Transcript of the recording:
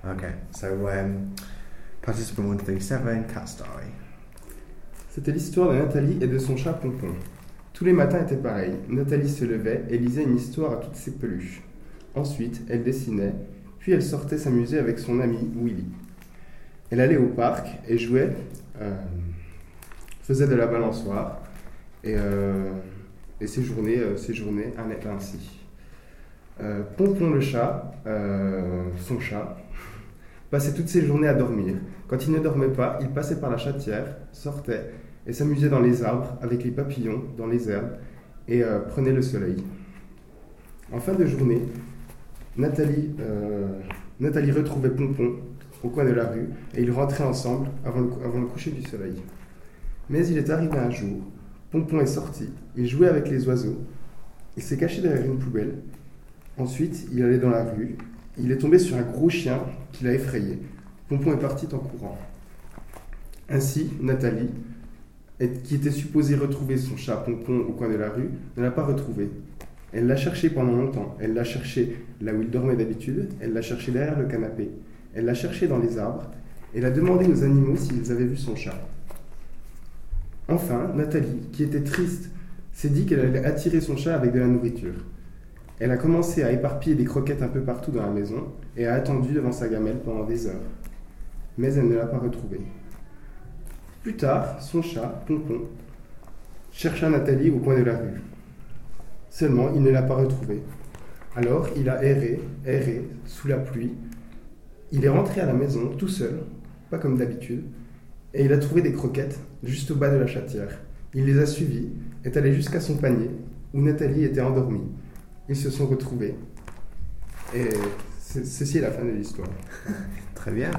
Okay, so participant 137, cat story. C'était l'histoire de Nathalie et de son chat Pompon. Tous les matins étaient pareils. Nathalie se levait et lisait une histoire à toutes ses peluches. Ensuite, elle dessinait, puis elle sortait s'amuser avec son ami Willy. Elle allait au parc et jouait, faisait de la balançoire et séjournait ainsi. Pompon le chat, son chat, passait toutes ses journées à dormir. Quand il ne dormait pas, il passait par la chatière, sortait et s'amusait dans les arbres avec les papillons, dans les herbes et prenait le soleil. En fin de journée, Nathalie retrouvait Pompon au coin de la rue et ils rentraient ensemble avant le coucher du soleil. Mais il est arrivé un jour, Pompon est sorti, il jouait avec les oiseaux, il s'est caché derrière une poubelle. Ensuite, il allait dans la rue, il est tombé sur un gros chien qui l'a effrayé. Pompon est parti en courant. Ainsi, Nathalie, qui était supposée retrouver son chat Pompon au coin de la rue, ne l'a pas retrouvé. Elle l'a cherché pendant longtemps. Elle l'a cherché là où il dormait d'habitude, elle l'a cherché derrière le canapé, elle l'a cherché dans les arbres, et elle a demandé aux animaux s'ils avaient vu son chat. Enfin, Nathalie, qui était triste, s'est dit qu'elle allait attirer son chat avec de la nourriture. Elle a commencé à éparpiller des croquettes un peu partout dans la maison et a attendu devant sa gamelle pendant des heures. Mais elle ne l'a pas retrouvé. Plus tard, son chat, Pompon, chercha Nathalie au coin de la rue. Seulement, il ne l'a pas retrouvée. Alors, il a erré, sous la pluie. Il est rentré à la maison tout seul, pas comme d'habitude, et il a trouvé des croquettes juste au bas de la chatière. Il les a suivies, est allé jusqu'à son panier, où Nathalie était endormie. Ils se sont retrouvés. Et ceci est la fin de l'histoire. Très bien.